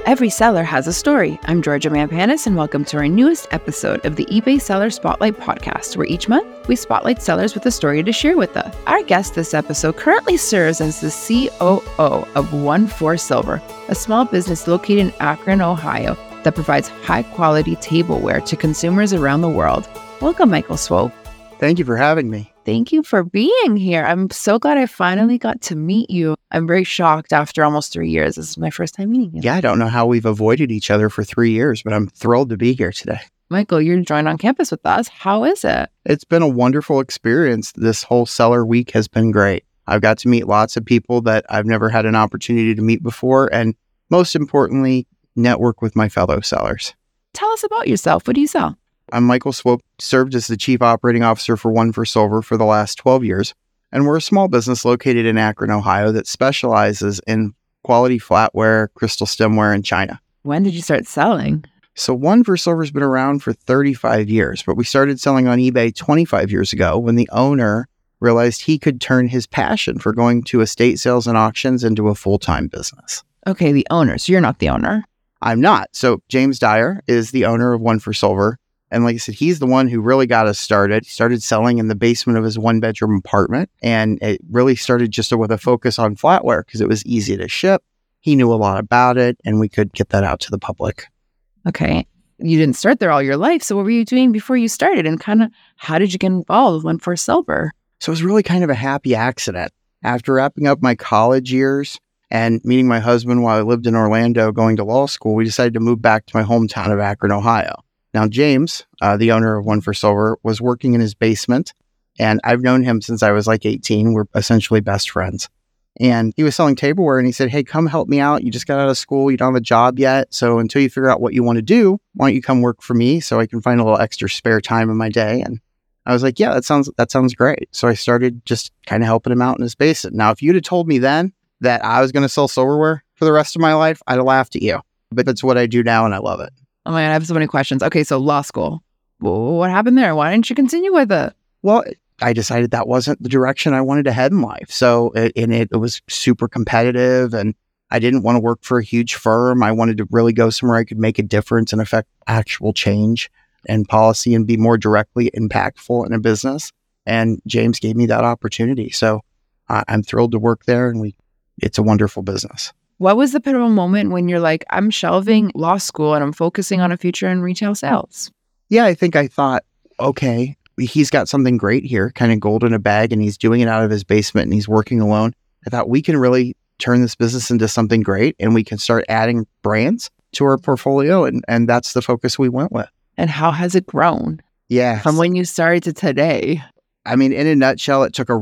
Every seller has a story. I'm Georgia Mampanis, and welcome to our newest episode of the eBay Seller Spotlight podcast, where each month we spotlight sellers with a story to share with us. Our guest this episode currently serves as the COO of 1-4-Silver, a small business located in Akron, Ohio, that provides high-quality tableware to consumers around the world. Welcome, Michael Swope. Thank you for having me. Thank you for being here. I'm so glad I finally got to meet you. I'm very shocked after almost 3 years. This is my first time meeting you. Yeah, I don't know how we've avoided each other for 3 years, but I'm thrilled to be here today. Michael, you're joined on campus with us. How is it? It's been a wonderful experience. This whole seller week has been great. I've got to meet lots of people that I've never had an opportunity to meet before, and most importantly, network with my fellow sellers. Tell us about yourself. What do you sell? I'm Michael Swope, served as the Chief Operating Officer for 1-4-Silver for the last 12 years, and we're a small business located in Akron, Ohio that specializes in quality flatware, crystal stemware, and china. When did you start selling? So 1-4-Silver's been around for 35 years, but we started selling on eBay 25 years ago when the owner realized he could turn his passion for going to estate sales and auctions into a full-time business. Okay, the owner. So you're not the owner. I'm not. So James Dyer is the owner of 1-4-Silver. And like I said, he's the one who really got us started. He started selling in the basement of his one-bedroom apartment. And it really started just with a focus on flatware because it was easy to ship. He knew a lot about it, and we could get that out to the public. Okay. You didn't start there all your life. So what were you doing before you started? And kind of how did you get involved with 1-4-Silver? So it was really kind of a happy accident. After wrapping up my college years and meeting my husband while I lived in Orlando going to law school, we decided to move back to my hometown of Akron, Ohio. Now, James, the owner of 1-4-Silver, was working in his basement, and I've known him since I was like 18. We're essentially best friends. And he was selling tableware, and he said, hey, come help me out. You just got out of school. You don't have a job yet. So until you figure out what you want to do, why don't you come work for me so I can find a little extra spare time in my day? And I was like, yeah, that sounds great. So I started just kind of helping him out in his basement. Now, if you'd have told me then that I was going to sell silverware for the rest of my life, I'd have laughed at you. But that's what I do now, and I love it. Oh my God, I have so many questions. Okay, so law school. What happened there? Why didn't you continue with it? Well, I decided that wasn't the direction I wanted to head in life. So it was super competitive, and I didn't want to work for a huge firm. I wanted to really go somewhere I could make a difference and affect actual change and policy and be more directly impactful in a business. And James gave me that opportunity. So I'm thrilled to work there, and it's a wonderful business. What was the pivotal moment when you're like, I'm shelving law school and I'm focusing on a future in retail sales? Yeah, I think I thought, okay, he's got something great here, kind of gold in a bag, and he's doing it out of his basement and he's working alone. I thought we can really turn this business into something great, and we can start adding brands to our portfolio. And that's the focus we went with. And how has it grown? Yeah. From when you started to today? I mean, in a nutshell, it took a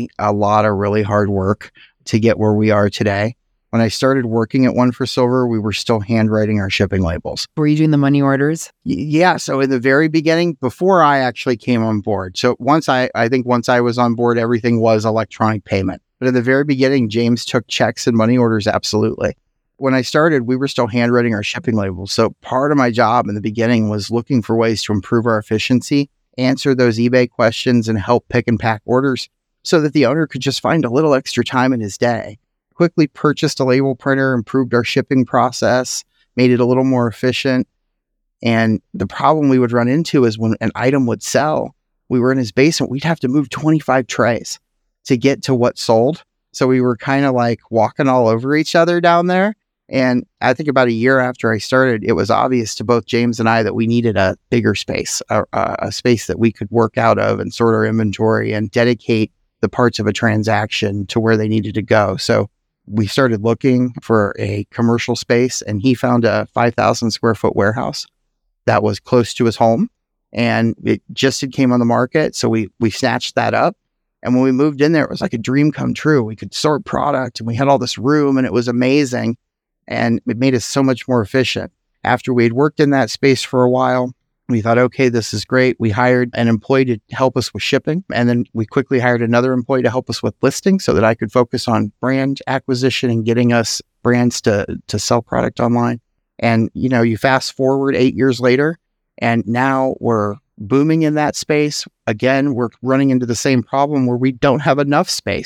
lot of really hard work to get where we are today. When I started working at 1-4-Silver, we were still handwriting our shipping labels. Were you doing the money orders? Yeah. So in the very beginning, before I actually came on board. So once I was on board, everything was electronic payment. But in the very beginning, James took checks and money orders. Absolutely. When I started, we were still handwriting our shipping labels. So part of my job in the beginning was looking for ways to improve our efficiency, answer those eBay questions, and help pick and pack orders so that the owner could just find a little extra time in his day. Quickly purchased a label printer, improved our shipping process, made it a little more efficient. And the problem we would run into is when an item would sell, we were in his basement, we'd have to move 25 trays to get to what sold. So we were kind of like walking all over each other down there. And I think about a year after I started, it was obvious to both James and I that we needed a bigger space, a space that we could work out of and sort our inventory and dedicate the parts of a transaction to where they needed to go. So we started looking for a commercial space, and he found a 5,000 square foot warehouse that was close to his home, and it came on the market. So we snatched that up. And when we moved in there, it was like a dream come true. We could sort product, and we had all this room, and it was amazing. And it made us so much more efficient. After we had worked in that space for a while, we thought, okay, this is great. We hired an employee to help us with shipping. And then we quickly hired another employee to help us with listing so that I could focus on brand acquisition and getting us brands to sell product online. And, you fast forward 8 years later, and now we're booming in that space. Again, we're running into the same problem where we don't have enough space.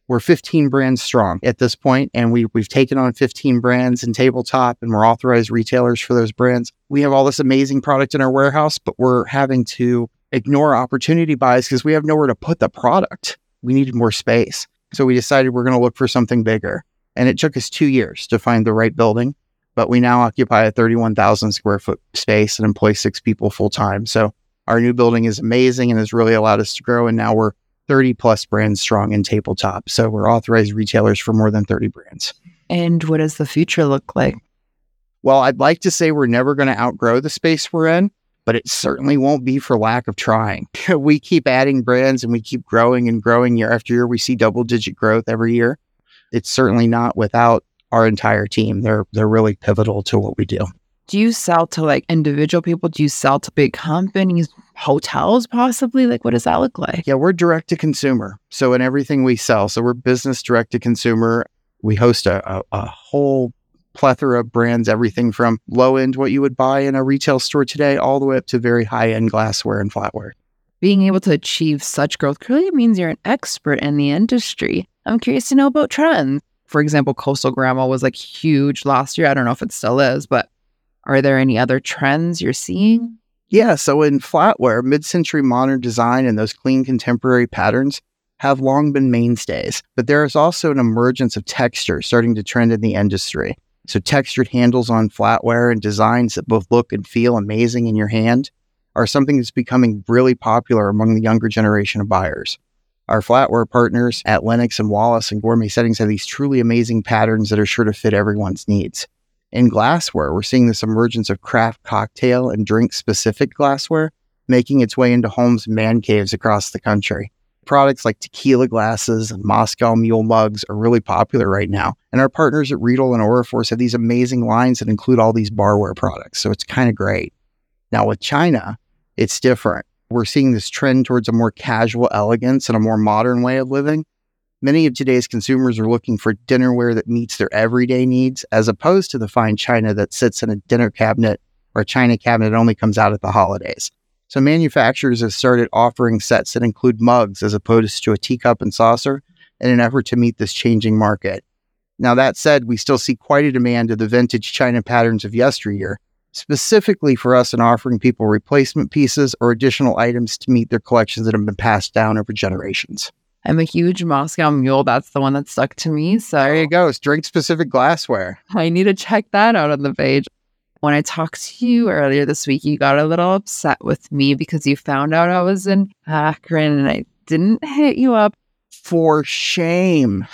We're 15 brands strong at this point, and we've taken on 15 brands in tabletop, and we're authorized retailers for those brands. We have all this amazing product in our warehouse, but we're having to ignore opportunity buys because we have nowhere to put the product. We needed more space. So we decided we're going to look for something bigger. And it took us 2 years to find the right building, but we now occupy a 31,000 square foot space and employ 6 people full time. So our new building is amazing and has really allowed us to grow. And now we're 30 plus brands strong in tabletop. So we're authorized retailers for more than 30 brands. And what does the future look like? Well, I'd like to say we're never going to outgrow the space we're in, but it certainly won't be for lack of trying. We keep adding brands and we keep growing and growing year after year. We see double-digit growth every year. It's certainly not without our entire team. They're really pivotal to what we do. Do you sell to like individual people? Do you sell to big companies, hotels possibly? Like, what does that look like? Yeah, we're direct to consumer. So in everything we sell, so we're business direct to consumer. We host a whole plethora of brands, everything from low end, what you would buy in a retail store today, all the way up to very high end glassware and flatware. Being able to achieve such growth clearly means you're an expert in the industry. I'm curious to know about trends. For example, Coastal Grandma was like huge last year. I don't know if it still is, but are there any other trends you're seeing? Yeah, so in flatware, mid-century modern design and those clean contemporary patterns have long been mainstays, but there is also an emergence of texture starting to trend in the industry. So textured handles on flatware and designs that both look and feel amazing in your hand are something that's becoming really popular among the younger generation of buyers. Our flatware partners at Lenox and Wallace and Gourmet Settings have these truly amazing patterns that are sure to fit everyone's needs. In glassware, we're seeing this emergence of craft cocktail and drink-specific glassware making its way into homes and man caves across the country. Products like tequila glasses and Moscow Mule mugs are really popular right now. And our partners at Riedel and Auraforce have these amazing lines that include all these barware products. So it's kind of great. Now with China, it's different. We're seeing this trend towards a more casual elegance and a more modern way of living. Many of today's consumers are looking for dinnerware that meets their everyday needs, as opposed to the fine china that sits in a dinner cabinet or a china cabinet that only comes out at the holidays. So manufacturers have started offering sets that include mugs as opposed to a teacup and saucer in an effort to meet this changing market. Now that said, we still see quite a demand of the vintage china patterns of yesteryear, specifically for us in offering people replacement pieces or additional items to meet their collections that have been passed down over generations. I'm a huge Moscow Mule. That's the one that stuck to me. So there you go. It's drink-specific glassware. I need to check that out on the page. When I talked to you earlier this week, you got a little upset with me because you found out I was in Akron and I didn't hit you up. For shame.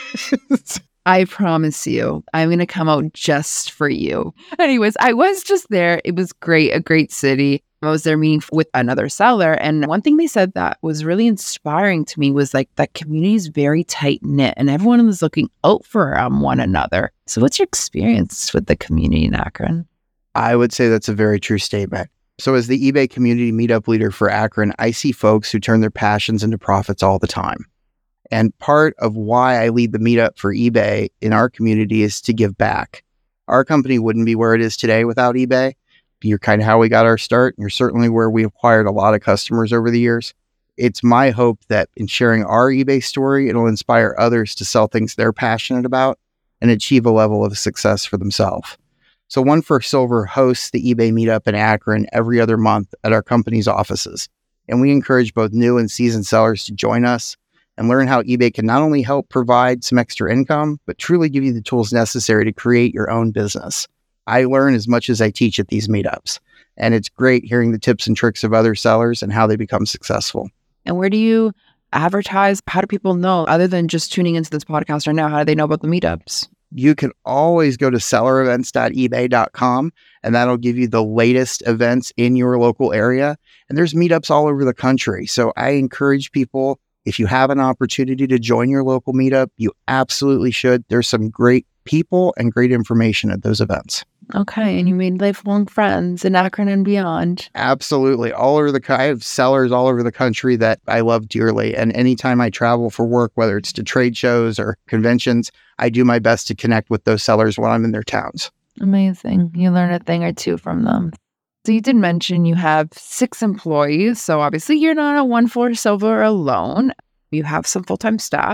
I promise you, I'm going to come out just for you. Anyways, I was just there. It was great, a great city. I was there meeting with another seller. And one thing they said that was really inspiring to me was like that community is very tight knit and everyone was looking out for one another. So what's your experience with the community in Akron? I would say that's a very true statement. So as the eBay community meetup leader for Akron, I see folks who turn their passions into profits all the time. And part of why I lead the meetup for eBay in our community is to give back. Our company wouldn't be where it is today without eBay. You're kind of how we got our start. And you're certainly where we acquired a lot of customers over the years. It's my hope that in sharing our eBay story, it'll inspire others to sell things they're passionate about and achieve a level of success for themselves. So One for Silver hosts the eBay meetup in Akron every other month at our company's offices. And we encourage both new and seasoned sellers to join us and learn how eBay can not only help provide some extra income, but truly give you the tools necessary to create your own business. I learn as much as I teach at these meetups, and it's great hearing the tips and tricks of other sellers and how they become successful. And where do you advertise? How do people know, other than just tuning into this podcast right now, how do they know about the meetups? You can always go to sellerevents.ebay.com, and that'll give you the latest events in your local area. And there's meetups all over the country. So I encourage people, if you have an opportunity to join your local meetup, you absolutely should. There's some great people and great information at those events. Okay. And you made lifelong friends in Akron and beyond. Absolutely. I have sellers all over the country that I love dearly. And anytime I travel for work, whether it's to trade shows or conventions, I do my best to connect with those sellers when I'm in their towns. Amazing. You learn a thing or two from them. So you did mention you have 6 employees. So obviously you're not a One for Silver alone. You have some full-time staff.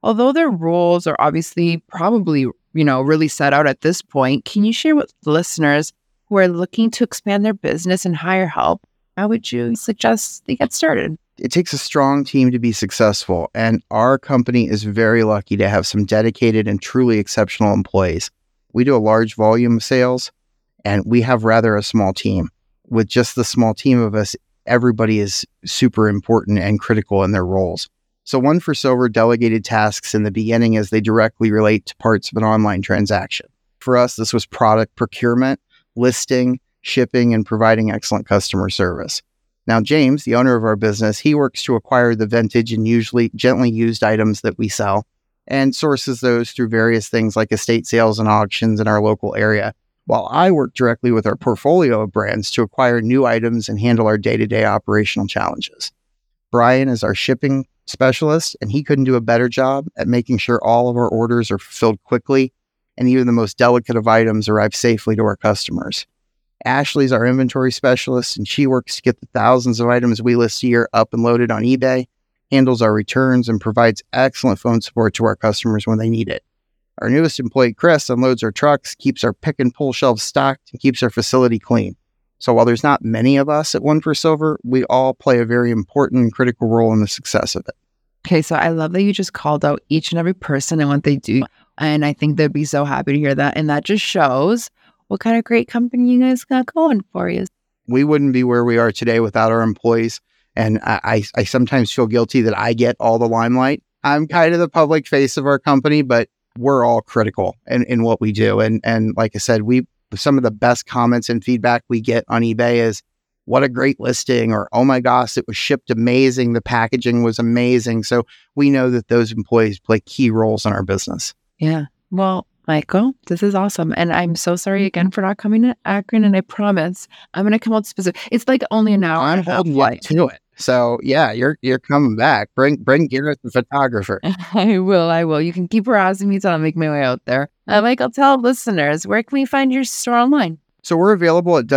Although their roles are obviously probably, really set out at this point, can you share with listeners who are looking to expand their business and hire help? How would you suggest they get started? It takes a strong team to be successful, and our company is very lucky to have some dedicated and truly exceptional employees. We do a large volume of sales, and we have rather a small team. With just the small team of us, everybody is super important and critical in their roles. So One for Silver delegated tasks in the beginning as they directly relate to parts of an online transaction. For us, this was product procurement, listing, shipping, and providing excellent customer service. Now, James, the owner of our business, he works to acquire the vintage and usually gently used items that we sell and sources those through various things like estate sales and auctions in our local area, while I work directly with our portfolio of brands to acquire new items and handle our day-to-day operational challenges. Brian is our shipping specialist, and he couldn't do a better job at making sure all of our orders are fulfilled quickly and even the most delicate of items arrive safely to our customers. Ashley's our inventory specialist, and she works to get the thousands of items we list a year up and loaded on eBay, handles our returns, and provides excellent phone support to our customers when they need it. Our newest employee, Chris, unloads our trucks, keeps our pick and pull shelves stocked, and keeps our facility clean. So while there's not many of us at One for Silver, we all play a very important and critical role in the success of it. Okay, so I love that you just called out each and every person and what they do. And I think they'd be so happy to hear that. And that just shows what kind of great company you guys got going for you. We wouldn't be where we are today without our employees. And I sometimes feel guilty that I get all the limelight. I'm kind of the public face of our company, but we're all critical in what we do. And like I said, some of the best comments and feedback we get on eBay is, what a great listing, or, oh my gosh, it was shipped amazing. The packaging was amazing. So we know that those employees play key roles in our business. Yeah. Well, Michael, this is awesome. And I'm so sorry again for not coming to Akron. And I promise I'm going to come out specific. It's like only an hour. I'm holding you to it. So yeah, you're coming back. Bring Garrett, the photographer. I will. You can keep harassing me till I make my way out there. Michael, tell listeners, where can we find your store online? So we're available at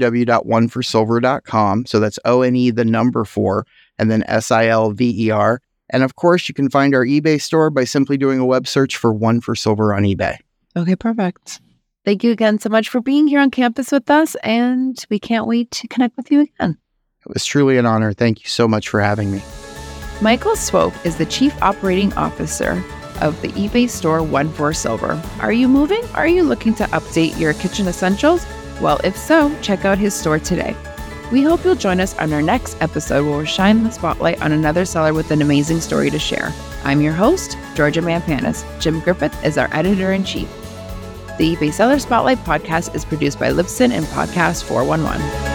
www.oneforsilver.com. So that's ONE, the number 4, and then SILVER. And of course, you can find our eBay store by simply doing a web search for One for Silver on eBay. Okay, perfect. Thank you again so much for being here on campus with us, and we can't wait to connect with you again. It was truly an honor. Thank you so much for having me. Michael Swope is the Chief Operating Officer of the eBay store One for Silver. Are you moving? Are you looking to update your kitchen essentials? Well, if so, check out his store today. We hope you'll join us on our next episode where we'll shine the spotlight on another seller with an amazing story to share. I'm your host, Georgia Mampanis. Jim Griffith is our editor-in-chief. The eBay Seller Spotlight podcast is produced by Libsyn and Podcast 411.